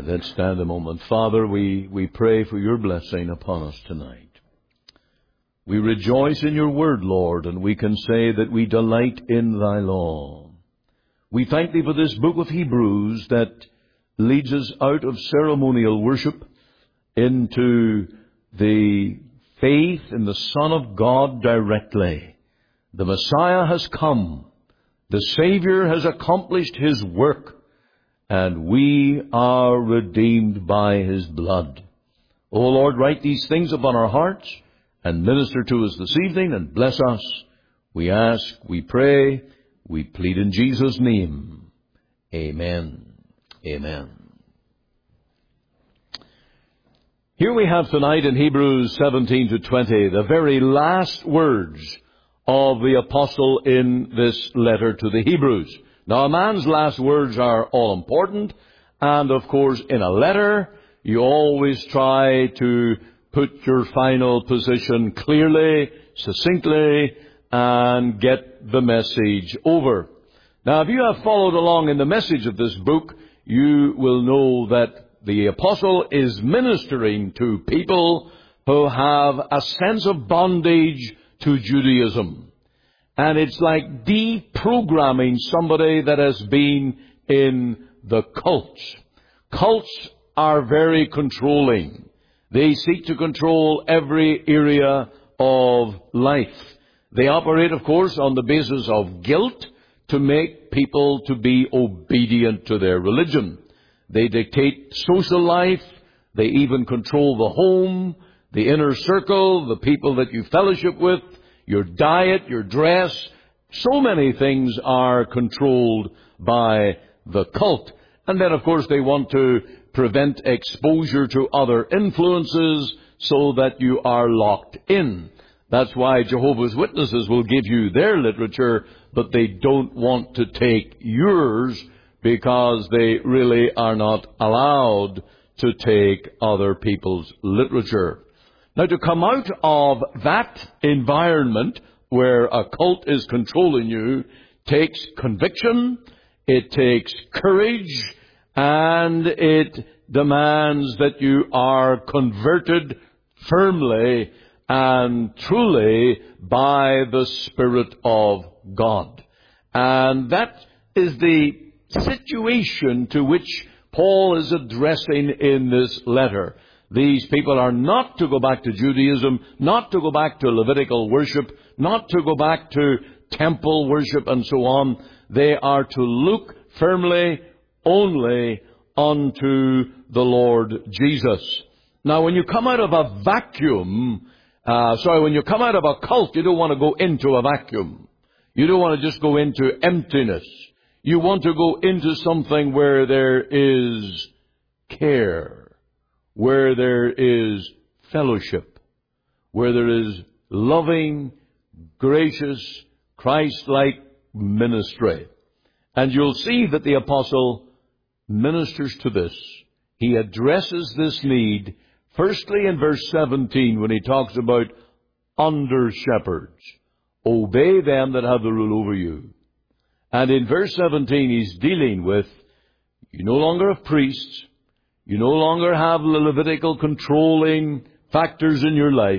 Let's stand a moment. Father, we pray for your blessing upon us tonight. We rejoice in your word, Lord, and we can say that we delight in thy law. We thank thee for this book of Hebrews that leads us out of ceremonial worship into the faith in the Son of God directly. The Messiah has come. The Savior has accomplished his work. And we are redeemed by his blood. O Lord, write these things upon our hearts and minister to us this evening and bless us. We ask, we pray, we plead in Jesus' name. Amen. Amen. Here we have tonight in Hebrews 17 to 20 the very last words of the apostle in this letter to the Hebrews. Now, a man's last words are all important, and of course, in a letter, you always try to put your final position clearly, succinctly, and get the message over. Now, if you have followed along in the message of this book, you will know that the apostle is ministering to people who have a sense of bondage to Judaism. And it's like deprogramming somebody that has been in the cults. Cults are very controlling. They seek to control every area of life. They operate, of course, on the basis of guilt to make people to be obedient to their religion. They dictate social life. They even control the home, the inner circle, the people that you fellowship with, your diet, your dress. So many things are controlled by the cult. And then, of course, they want to prevent exposure to other influences so that you are locked in. That's why Jehovah's Witnesses will give you their literature, but they don't want to take yours because they really are not allowed to take other people's literature. Now, to come out of that environment where a cult is controlling you takes conviction, it takes courage, and it demands that you are converted firmly and truly by the Spirit of God. And that is the situation to which Paul is addressing in this letter. These people are not to go back to Judaism, not to go back to Levitical worship, not to go back to temple worship and so on. They are to look firmly only unto the Lord Jesus. Now, when you come out of a vacuum, when you come out of a cult, you don't want to go into a vacuum. You don't want to just go into emptiness. You want to go into something where there is care, where there is fellowship, where there is loving, gracious, Christ-like ministry. And you'll see that the apostle ministers to this. He addresses this need, firstly in verse 17, when he talks about under-shepherds. Obey them that have the rule over you. And in verse 17, he's dealing with, you no longer have priests, you no longer have the Levitical controlling factors in your life.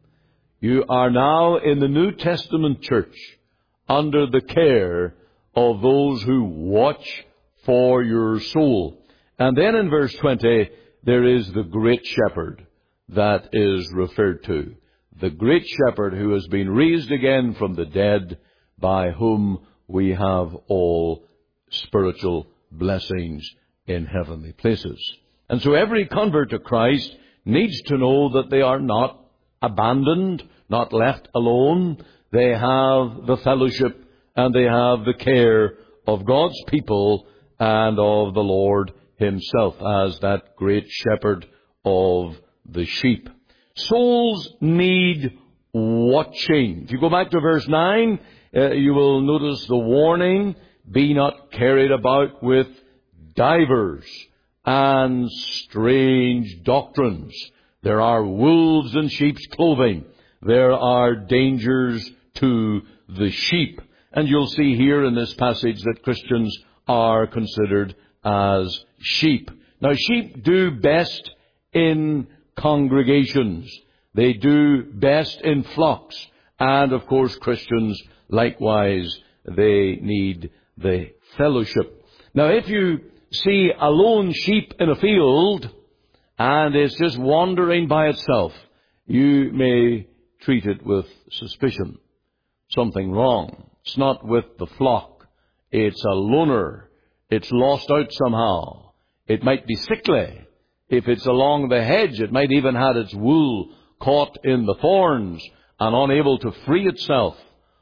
You are now in the New Testament church under the care of those who watch for your soul. And then in verse 20, there is the great shepherd that is referred to. The great shepherd who has been raised again from the dead, by whom we have all spiritual blessings in heavenly places. And so every convert to Christ needs to know that they are not abandoned, not left alone. They have the fellowship and they have the care of God's people and of the Lord himself as that great shepherd of the sheep. Souls need watching. If you go back to verse 9, you will notice the warning, be not carried about with divers and strange doctrines. There are wolves in sheep's clothing. There are dangers to the sheep. And you'll see here in this passage that Christians are considered as sheep. Now, sheep do best in congregations. They do best in flocks. And, of course, Christians, likewise, they need the fellowship. Now, if you see a lone sheep in a field, and it's just wandering by itself, you may treat it with suspicion. Something wrong. It's not with the flock. It's a loner. It's lost out somehow. It might be sickly. If it's along the hedge, it might even have its wool caught in the thorns and unable to free itself.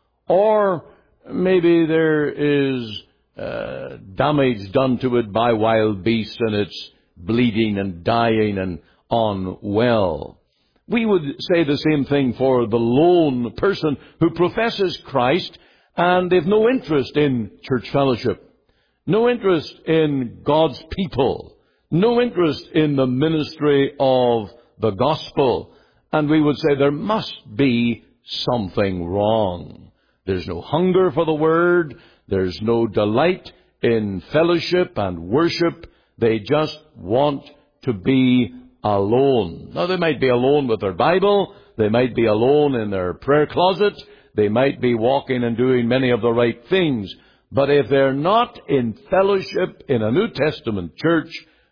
Or maybe there is damage done to it by wild beasts and it's bleeding and dying and unwell. We would say the same thing for the lone person who professes Christ and they've no interest in church fellowship, no interest in God's people, no interest in the ministry of the gospel. And we would say there must be something wrong. There's no hunger for the word. There's no delight in fellowship and worship. They just want to be alone. Now, they might be alone with their Bible. They might be alone in their prayer closet. They might be walking and doing many of the right things. But if they're not in fellowship in a New Testament church,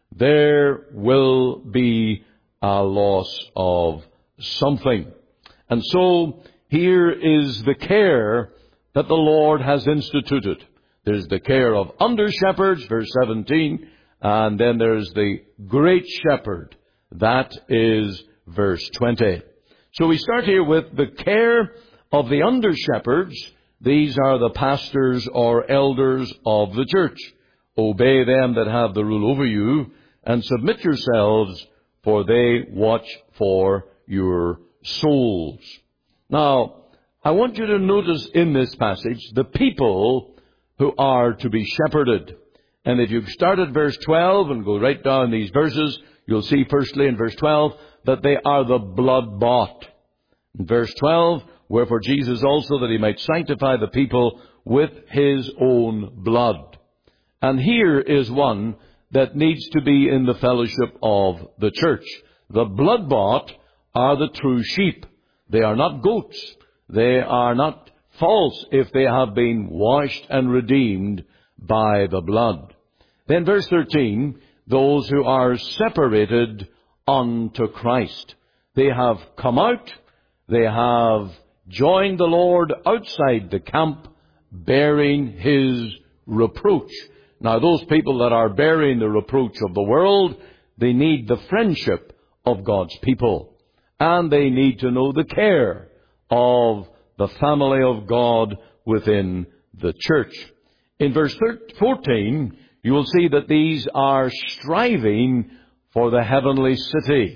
there will be a loss of something. And so here is the care that the Lord has instituted. There's the care of under-shepherds, verse 17, and then there's the great shepherd. That is verse 20. So we start here with the care of the under-shepherds. These are the pastors or elders of the church. Obey them that have the rule over you, and submit yourselves, for they watch for your souls. Now, I want you to notice in this passage the people who are to be shepherded. And if you start at verse 12 and go right down these verses, you'll see firstly in verse 12 that they are the blood-bought. In verse 12, wherefore Jesus also, that he might sanctify the people with his own blood. And here is one that needs to be in the fellowship of the church. The blood-bought are the true sheep. They are not goats. They are not false if they have been washed and redeemed by the blood. Then verse 13, those who are separated unto Christ. They have come out. They have joined the Lord outside the camp, bearing his reproach. Now, those people that are bearing the reproach of the world, they need the friendship of God's people. And they need to know the care of the family of God within the church. In verse 14, you will see that these are striving for the heavenly city.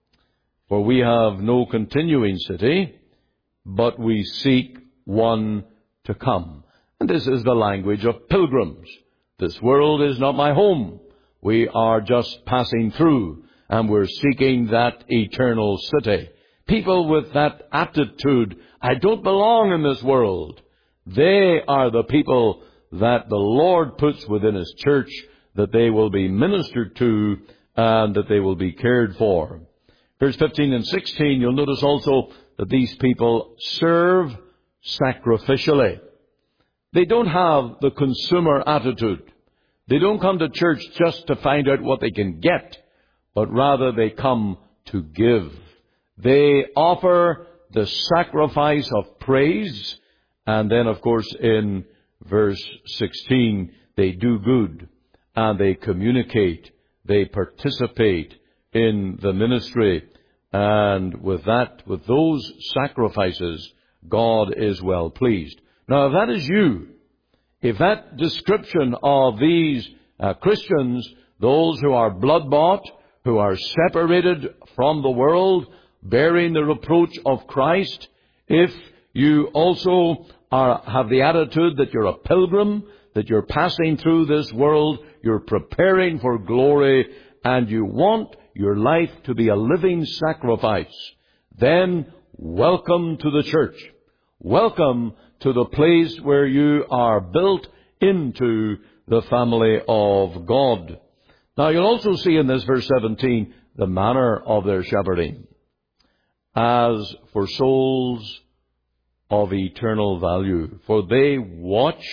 For we have no continuing city, but we seek one to come. And this is the language of pilgrims. This world is not my home. We are just passing through, and we're seeking that eternal city. People with that attitude, I don't belong in this world. They are the people that the Lord puts within his church, that they will be ministered to and that they will be cared for. Verse 15 and 16, you'll notice also that these people serve sacrificially. They don't have the consumer attitude. They don't come to church just to find out what they can get, but rather they come to give. They offer the sacrifice of praise, and then, of course, in verse 16, they do good, and they communicate, they participate in the ministry, and with those sacrifices, God is well pleased. Now, if that is you, if that description of these Christians, those who are blood-bought, who are separated from the world, bearing the reproach of Christ, if you also have the attitude that you're a pilgrim, that you're passing through this world, you're preparing for glory, and you want your life to be a living sacrifice, then welcome to the church. Welcome to the place where you are built into the family of God. Now you'll also see in this verse 17 the manner of their shepherding. As for souls of eternal value, for they watch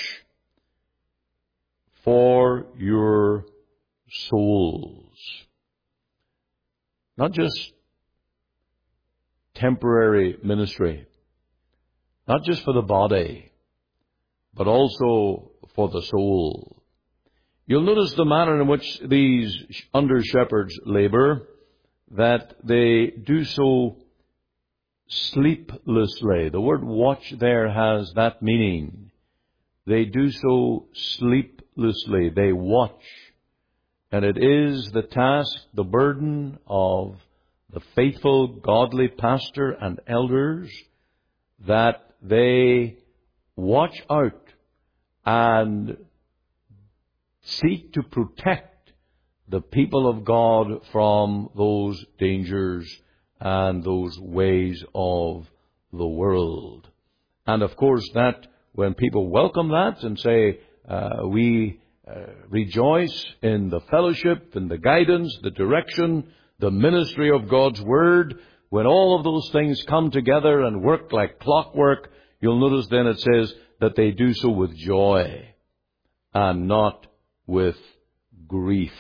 for your souls. Not just temporary ministry, not just for the body, but also for the soul. You'll notice the manner in which these under-shepherds labor, that they do so sleeplessly. The word watch there has that meaning. They do so sleeplessly. They watch. And it is the task, the burden of the faithful, godly pastor and elders that they watch out and seek to protect the people of God from those dangers and those ways of the world. And of course that, when people welcome that and say, we rejoice in the fellowship, in the guidance, the direction, the ministry of God's Word, when all of those things come together and work like clockwork, you'll notice then it says that they do so with joy and not with grief.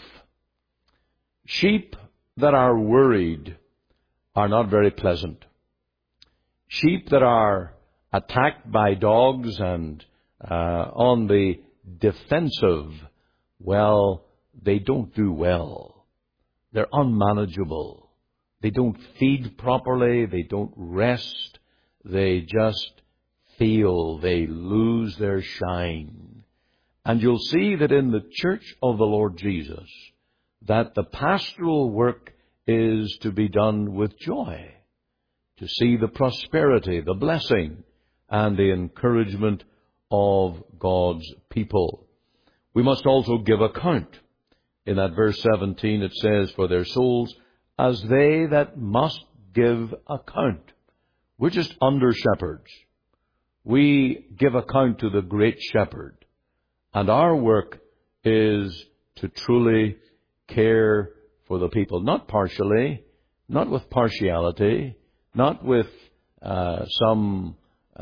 Sheep that are worried are not very pleasant. Sheep that are attacked by dogs and on the defensive, well, they don't do well. They're unmanageable. They don't feed properly. They don't rest. They just feel they lose their shine. And you'll see that in the church of the Lord Jesus, that the pastoral work is to be done with joy, to see the prosperity, the blessing, and the encouragement of God's people. We must also give account. In that verse 17 it says, for their souls, as they that must give account. We're just under shepherds. We give account to the great shepherd. And our work is to truly care for the people, not partially, not with partiality, not with some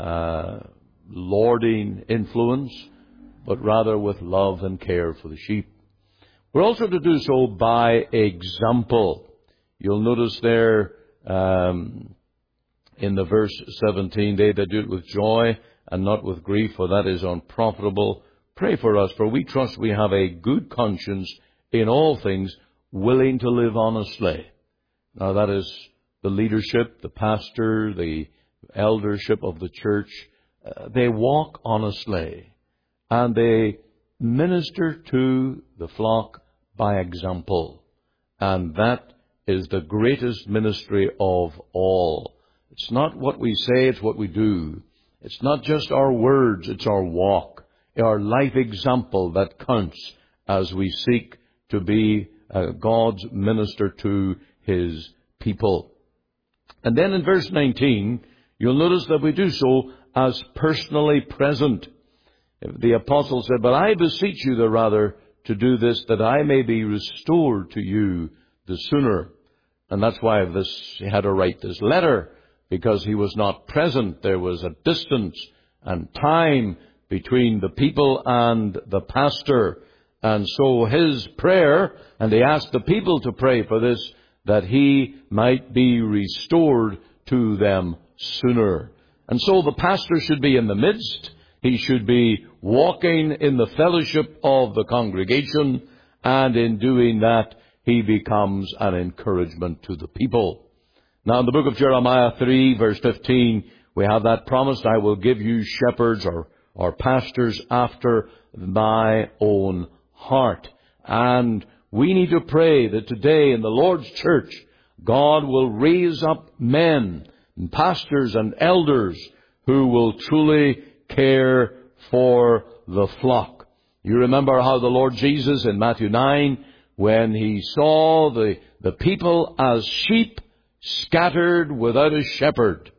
lording influence, but rather with love and care for the sheep. We're also to do so by example. You'll notice there in the verse 17, they that do it with joy and not with grief, for that is unprofitable. Pray for us, for we trust we have a good conscience in all things, willing to live honestly. Now that is the leadership, the pastor, the eldership of the church. They walk honestly, and they minister to the flock by example. And that is the greatest ministry of all. It's not what we say, it's what we do. It's not just our words, it's our walk, our life example that counts as we seek to be God's minister to His people. And then in verse 19, you'll notice that we do so as personally present. The apostle said, but I beseech you the rather to do this, that I may be restored to you the sooner. And that's why he had to write this letter, because he was not present. There was a distance and time between the people and the pastor. And so his prayer, and he asked the people to pray for this, that he might be restored to them sooner. And so the pastor should be in the midst. He should be walking in the fellowship of the congregation, and in doing that, he becomes an encouragement to the people. Now in the book of Jeremiah 3, verse 15, we have that promise, I will give you shepherds or pastors after my own heart. And we need to pray that today in the Lord's church, God will raise up men, and pastors and elders who will truly care for the flock. You remember how the Lord Jesus in Matthew 9, when he saw the people as sheep scattered without a shepherd,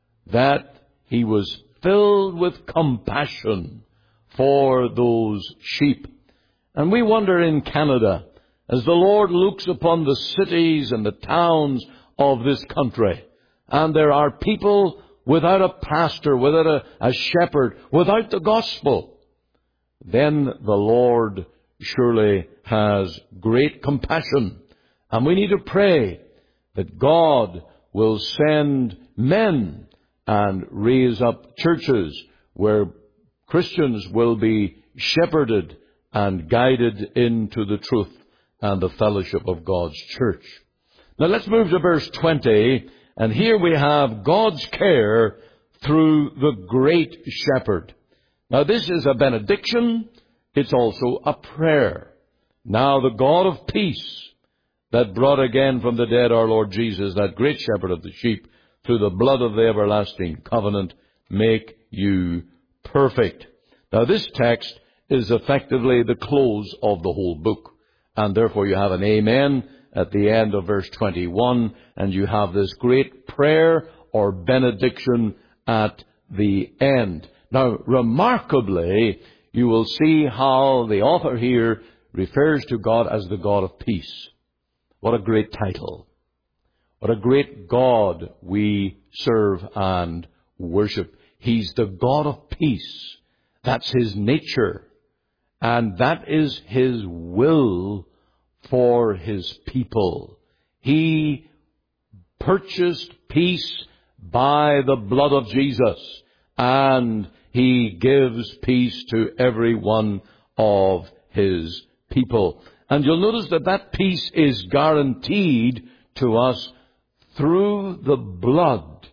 that he was filled with compassion for those sheep. And we wonder in Canada, as the Lord looks upon the cities and the towns of this country, and there are people without a pastor, without a shepherd, without the gospel, then the Lord surely has great compassion. And we need to pray that God will send men and raise up churches where Christians will be shepherded and guided into the truth and the fellowship of God's church. Now let's move to verse 20, and here we have God's care through the great shepherd. Now this is a benediction. It's also a prayer. Now the God of peace that brought again from the dead our Lord Jesus, that great shepherd of the sheep, through the blood of the everlasting covenant, make you perfect. Now this text is effectively the close of the whole book, and therefore you have an amen at the end of verse 21, and you have this great prayer or benediction at the end. Now, remarkably, you will see how the author here refers to God as the God of peace. What a great title. What a great God we serve and worship. He's the God of peace. That's His nature. And that is His will for His people. He purchased peace by the blood of Jesus, and He gives peace to every one of His people. And you'll notice that that peace is guaranteed to us through the blood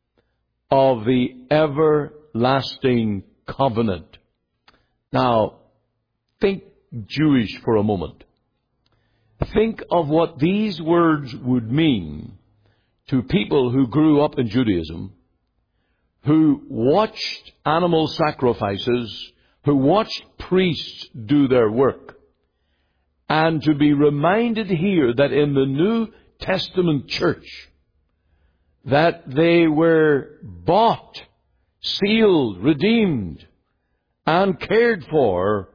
of the everlasting covenant. Now, think Jewish for a moment. Think of what these words would mean to people who grew up in Judaism, who watched animal sacrifices, who watched priests do their work, and to be reminded here that in the New Testament church, that they were bought, sealed, redeemed, and cared for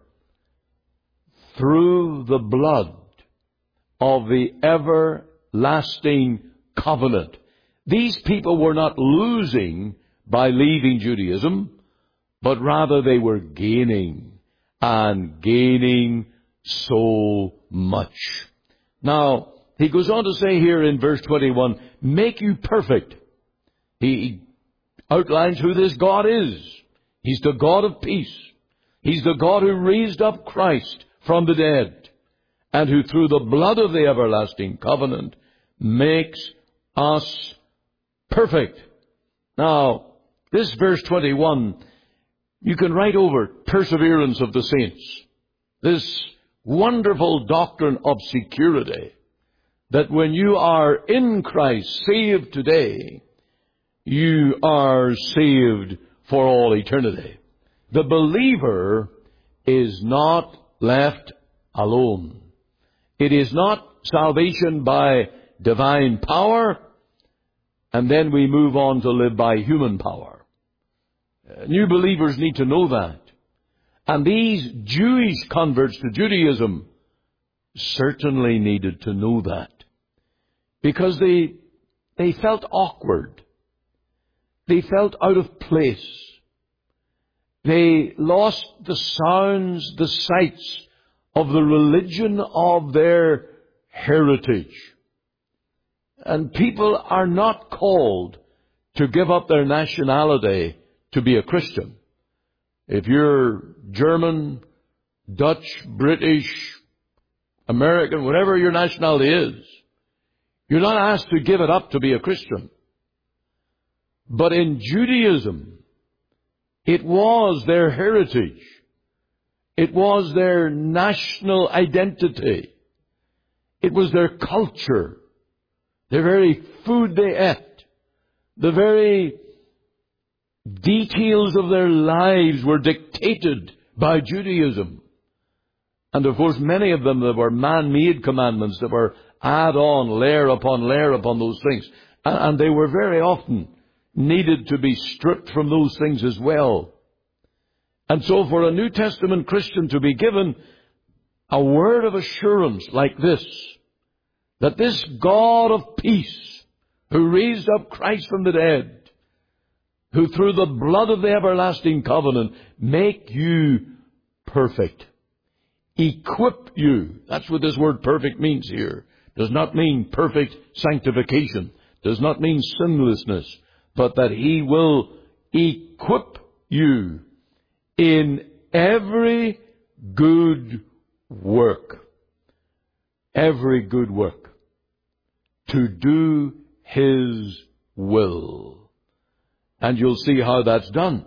through the blood of the everlasting covenant. These people were not losing by leaving Judaism, but rather they were gaining, and gaining so much. Now, he goes on to say here in verse 21, make you perfect. He outlines who this God is. He's the God of peace. He's the God who raised up Christ from the dead, and who through the blood of the everlasting covenant makes us perfect. Now, this verse 21, you can write over perseverance of the saints. This wonderful doctrine of security, that when you are in Christ, saved today, you are saved for all eternity. The believer is not left alone. It is not salvation by divine power, and then we move on to live by human power. New believers need to know that. And these Jewish converts to Judaism certainly needed to know that, because they felt awkward. They felt out of place. They lost the sounds, the sights of the religion of their heritage. And people are not called to give up their nationality to be a Christian. If you're German, Dutch, British, American, whatever your nationality is, you're not asked to give it up to be a Christian. But in Judaism, it was their heritage. It was their national identity. It was their culture. The very food they ate. The very details of their lives were dictated by Judaism. And of course, many of them that were man-made commandments that were add-on, layer upon those things. And they were very often needed to be stripped from those things as well. And so for a New Testament Christian to be given a word of assurance like this, that this God of peace, who raised up Christ from the dead, who through the blood of the everlasting covenant make you perfect, equip you. That's what this word perfect means here. Does not mean perfect sanctification. Does not mean sinlessness. But that He will equip you in every good work. Every good work. To do His will. And you'll see how that's done.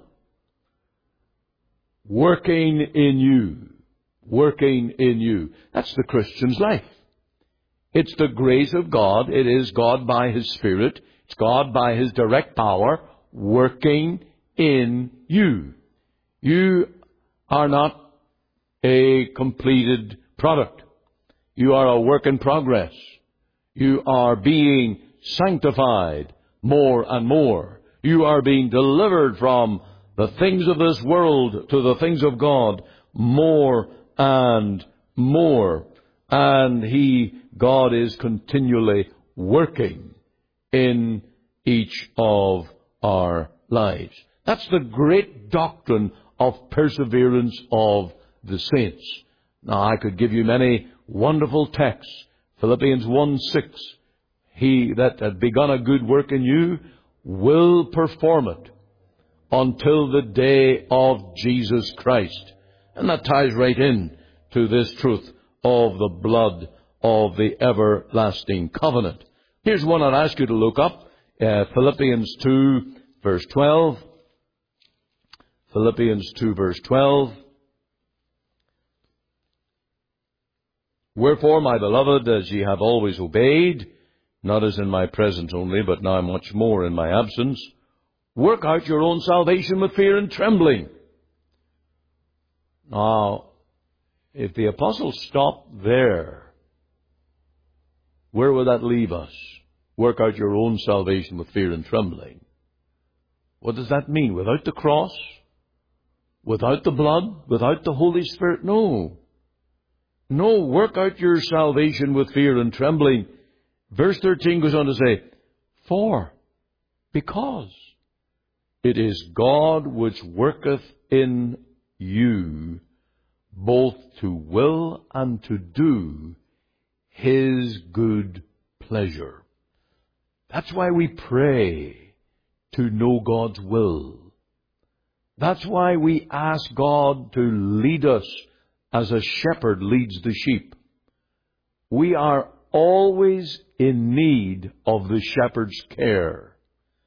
Working in you. Working in you. That's the Christian's life. It's the grace of God. It is God by His Spirit. It's God by His direct power working in you. You are not a completed product. You are a work in progress. You are being sanctified more and more. You are being delivered from the things of this world to the things of God more and more. And God is continually working in each of our lives. That's the great doctrine of perseverance of the saints. Now, I could give you many wonderful texts. Philippians 1:6. He that had begun a good work in you will perform it until the day of Jesus Christ. And that ties right in to this truth of the blood of the everlasting covenant. Here's one I'd ask you to look up. Philippians 2, verse 12. Philippians 2, verse 12. Wherefore, my beloved, as ye have always obeyed, not as in my presence only, but now much more in my absence, work out your own salvation with fear and trembling. Now, if the apostle stopped there, where would that leave us? Work out your own salvation with fear and trembling. What does that mean? Without the cross? Without the blood? Without the Holy Spirit? No. No, work out your salvation with fear and trembling. Verse 13 goes on to say, because it is God which worketh in you both to will and to do His good pleasure. That's why we pray to know God's will. That's why we ask God to lead us as a shepherd leads the sheep. We are always in need of the shepherd's care.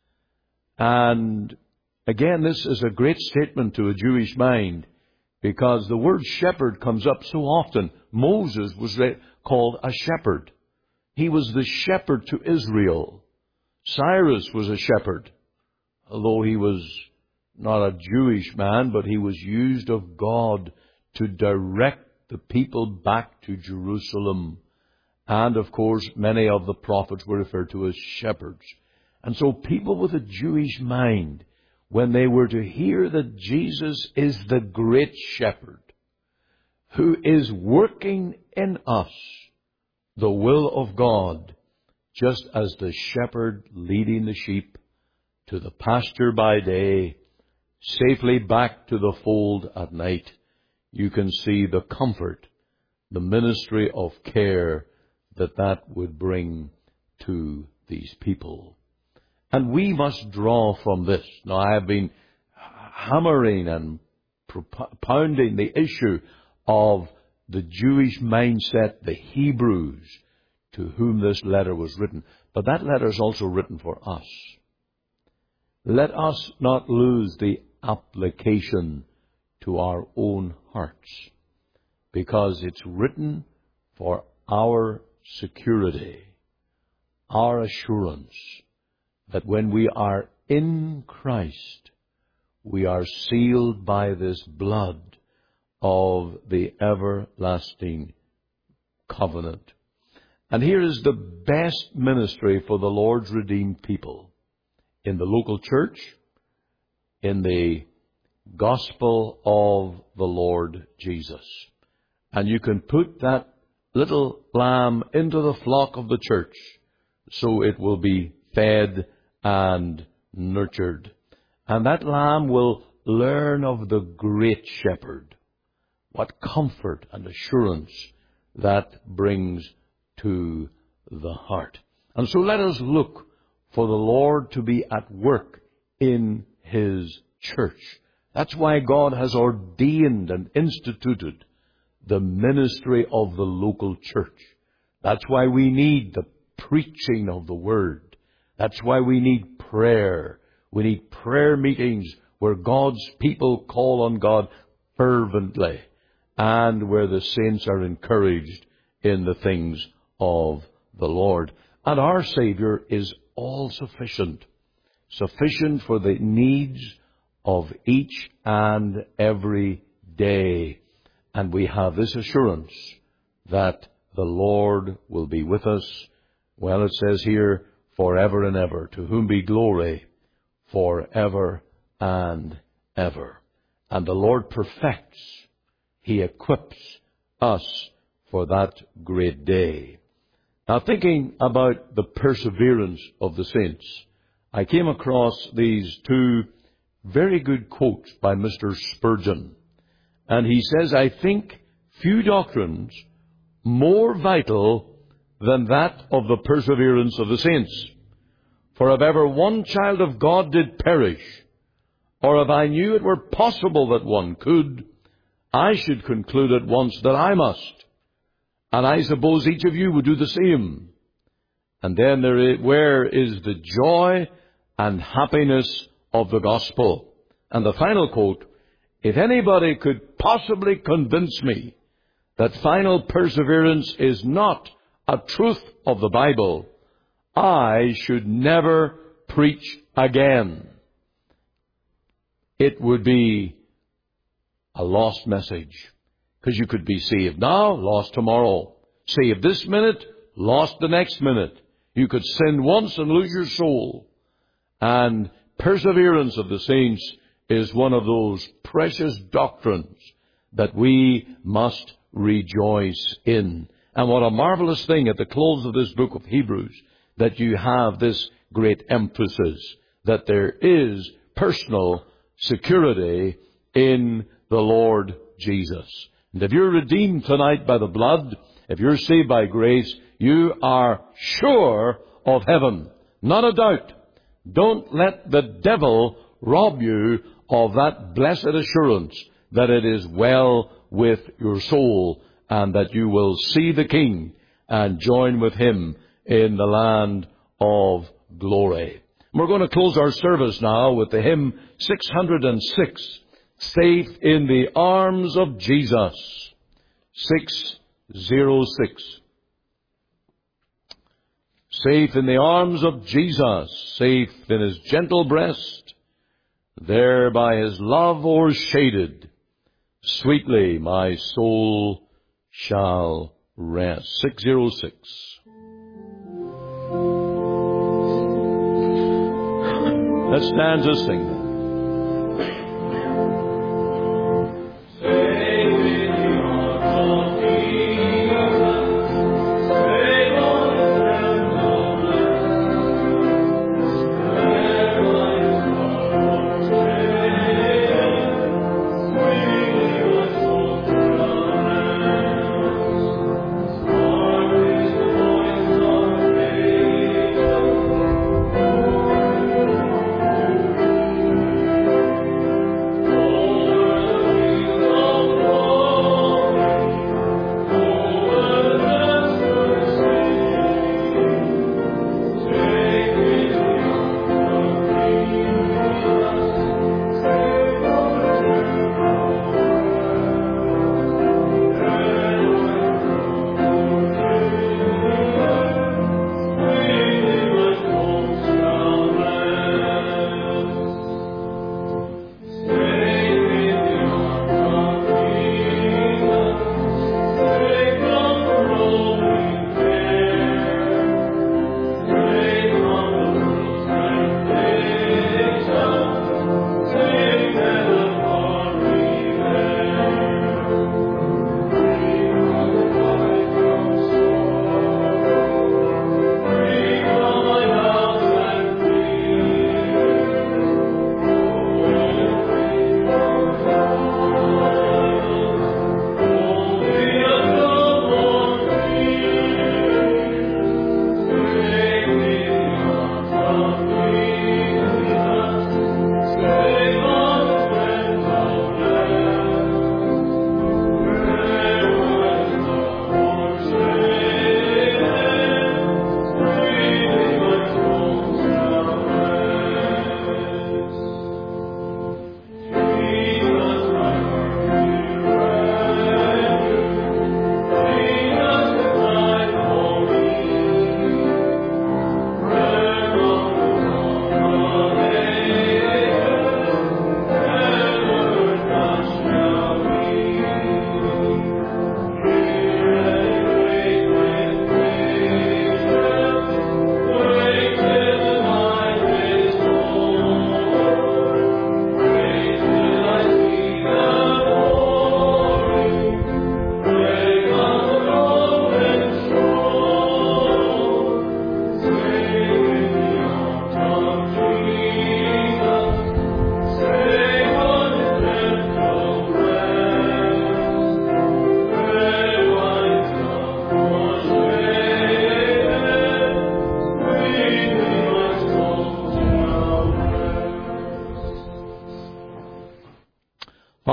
And again, this is a great statement to a Jewish mind, because the word shepherd comes up so often. Moses was called a shepherd. He was the shepherd to Israel. Cyrus was a shepherd, although he was not a Jewish man, but he was used of God to direct the people back to Jerusalem. And of course, many of the prophets were referred to as shepherds. And so people with a Jewish mind, when they were to hear that Jesus is the great shepherd, who is working in us the will of God, just as the shepherd leading the sheep to the pasture by day, safely back to the fold at night, you can see the comfort, the ministry of care that would bring to these people. And we must draw from this. Now, I have been hammering and propounding the issue of the Jewish mindset, the Hebrews, to whom this letter was written. But that letter is also written for us. Let us not lose the application to our own hearts, because it's written for our security, our assurance that when we are in Christ, we are sealed by this blood of the everlasting covenant. And here is the best ministry for the Lord's redeemed people in the local church, in the gospel of the Lord Jesus. And you can put that little lamb into the flock of the church so it will be fed and nurtured. And that lamb will learn of the great shepherd. What comfort and assurance that brings to the heart. And so let us look for the Lord to be at work in His church. That's why God has ordained and instituted the ministry of the local church. That's why we need the preaching of the Word. That's why we need prayer. We need prayer meetings where God's people call on God fervently and where the saints are encouraged in the things of the Lord. And our Savior is all sufficient. Sufficient for the needs of each and every day. And we have this assurance that the Lord will be with us. Well, it says here, forever and ever, to whom be glory forever and ever. And the Lord perfects, He equips us for that great day. Now, thinking about the perseverance of the saints, I came across these two very good quotes by Mr. Spurgeon. And he says, I think few doctrines more vital than that of the perseverance of the saints. For if ever one child of God did perish, or if I knew it were possible that one could, I should conclude at once that I must. And I suppose each of you would do the same. And then where is the joy and happiness of the gospel? And the final quote, if anybody could possibly convince me that final perseverance is not a truth of the Bible, I should never preach again. It would be a lost message. Because you could be saved now, lost tomorrow. Saved this minute, lost the next minute. You could sin once and lose your soul. And perseverance of the saints is one of those precious doctrines that we must rejoice in. And what a marvelous thing at the close of this book of Hebrews, that you have this great emphasis, that there is personal security in the Lord Jesus. And if you're redeemed tonight by the blood, if you're saved by grace, you are sure of heaven. Not a doubt. Don't let the devil rob you of that blessed assurance that it is well with your soul and that you will see the King and join with Him in the land of glory. We're going to close our service now with the hymn 606, Safe in the Arms of Jesus. 606. Safe in the arms of Jesus, safe in His gentle breast, there by His love o'ershaded, sweetly my soul shall rest. 606. Let's stand to sing.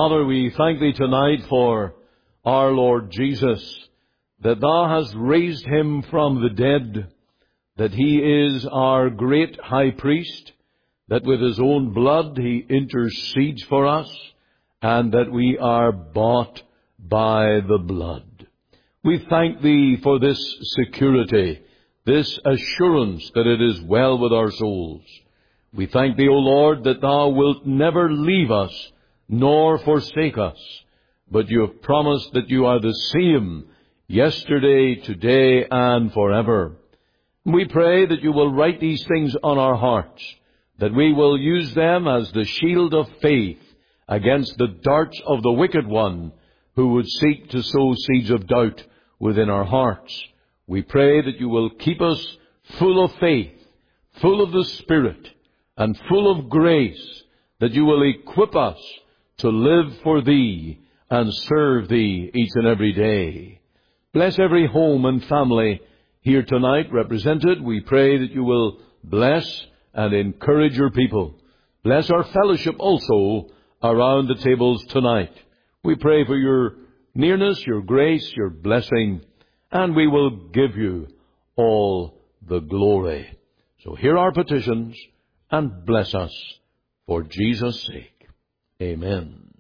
Father, we thank Thee tonight for our Lord Jesus, that Thou hast raised Him from the dead, that He is our great high priest, that with His own blood He intercedes for us, and that we are bought by the blood. We thank Thee for this security, this assurance that it is well with our souls. We thank Thee, O Lord, that Thou wilt never leave us nor forsake us, but You have promised that You are the same yesterday, today, and forever. We pray that You will write these things on our hearts, that we will use them as the shield of faith against the darts of the wicked one who would seek to sow seeds of doubt within our hearts. We pray that You will keep us full of faith, full of the Spirit, and full of grace, that You will equip us to live for Thee and serve Thee each and every day. Bless every home and family here tonight represented. We pray that You will bless and encourage Your people. Bless our fellowship also around the tables tonight. We pray for Your nearness, Your grace, Your blessing, and we will give You all the glory. So hear our petitions and bless us for Jesus' sake. Amen.